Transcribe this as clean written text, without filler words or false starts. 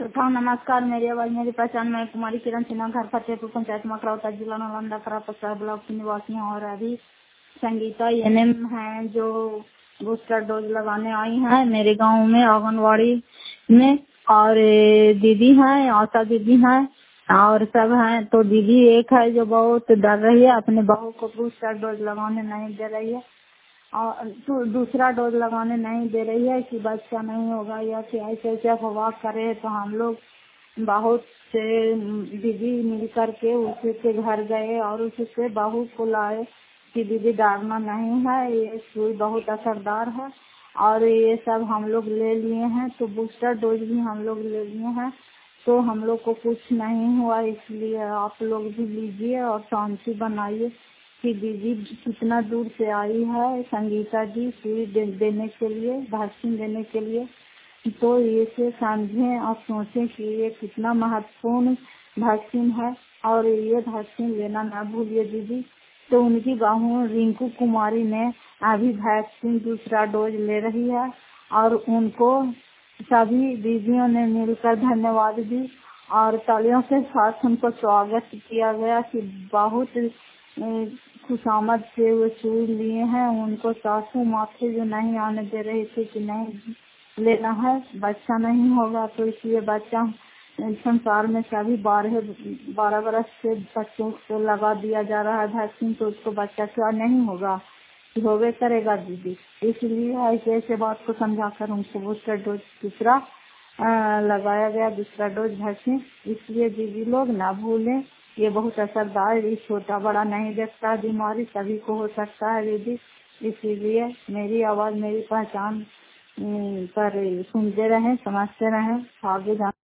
प्रथम नमस्कार। मेरी आवाज मेरी पहचान। मैं कुमारी किरण सिन्हा, घर फतेहपुर, पंचायत मकरौता, जिला नालंदा, खरापसरा ब्लॉक की निवासी हूँ। और अभी संगीता एनएम है जो बूस्टर डोज लगाने आई है मेरे गांव में आंगनवाड़ी में। और दीदी है, आशा दीदी है और सब है। तो दीदी एक है जो बहुत डर रही है, अपने बहू को बूस्टर डोज लगाने नहीं दे रही है और दूसरा डोज लगाने नहीं दे रही है कि बच्चा नहीं होगा या कि ऐसे ऐसे अफवाह करे। तो हम लोग बहुत से दीदी मिल करके उसी के घर गए और उसी से बहू को लाए कि दीदी डरना नहीं है, ये सुई बहुत असरदार है और ये सब हम लोग ले लिए हैं। तो बूस्टर डोज भी हम लोग ले लिए हैं, तो हम लोग को कुछ नहीं हुआ। इसलिए आप लोग भी लीजिए और शांति बनाइए कि दीदी कितना दूर से आई है संगीता जी सुई देने के लिए, वैक्सीन देने के लिए। तो इसे समझें और सोचें कि ये कितना महत्वपूर्ण वैक्सीन है और ये वैक्सीन लेना ना भूलिए दीदी। तो उनकी बहू रिंकू कुमारी ने अभी वैक्सीन दूसरा डोज ले रही है और उनको सभी दीदियों ने मिलकर धन्यवाद दी और तालियों के साथ उनको स्वागत किया गया कि बहुत खुशामद से वो सुई लिए हैं। उनको सासू माथे जो नहीं आने दे रही थी कि नहीं लेना है, बच्चा नहीं होगा। तो इसलिए बच्चा संसार में सभी 12 बरस से बच्चों को लगा दिया जा रहा है वैक्सीन, तो उसको बच्चा क्या नहीं होगा, होवे करेगा दीदी। इसलिए ऐसे ऐसे बात को समझाकर उनको बूस्टर डोज दूसरा लगाया गया, दूसरा डोज वैक्सीन। इसलिए दीदी लोग ना भूलें, ये बहुत असरदार, ये छोटा बड़ा नहीं देखता, बीमारी सभी को हो सकता है दीदी। इसीलिए मेरी आवाज मेरी पहचान पर सुनते रहें, समझते रहें, आगे जान